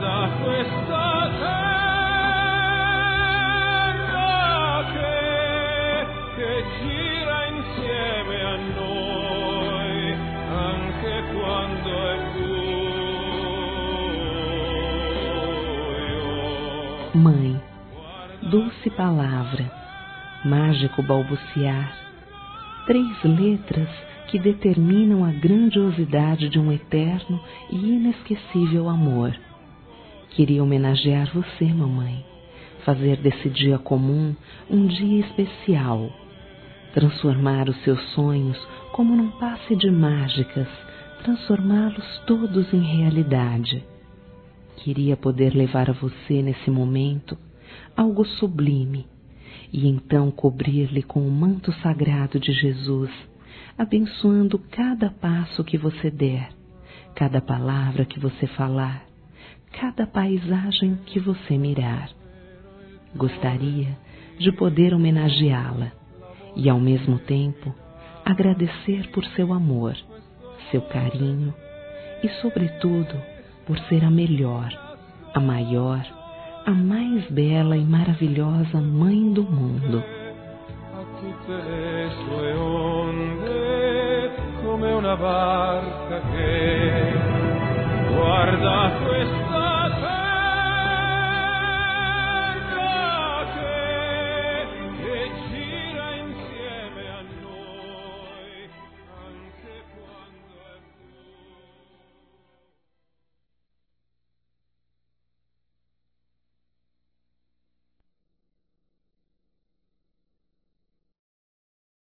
guarda questa terra che gira insieme a noi anche quando è buio. Mãe, doce palavra, mágico balbuciar, 3 letras que determinam a grandiosidade de um eterno e inesquecível amor. Queria homenagear você, mamãe, fazer desse dia comum um dia especial, transformar os seus sonhos como num passe de mágicas, transformá-los todos em realidade. Queria poder levar a você nesse momento algo sublime e então cobrir-lhe com o manto sagrado de Jesus, abençoando cada passo que você der, cada palavra que você falar, cada paisagem que você mirar. Gostaria de poder homenageá-la e, ao mesmo tempo, agradecer por seu amor, seu carinho e, sobretudo, por ser a melhor, a maior, a mais bela e maravilhosa mãe do mundo. A tutte le sue onde come una barca che guarda questa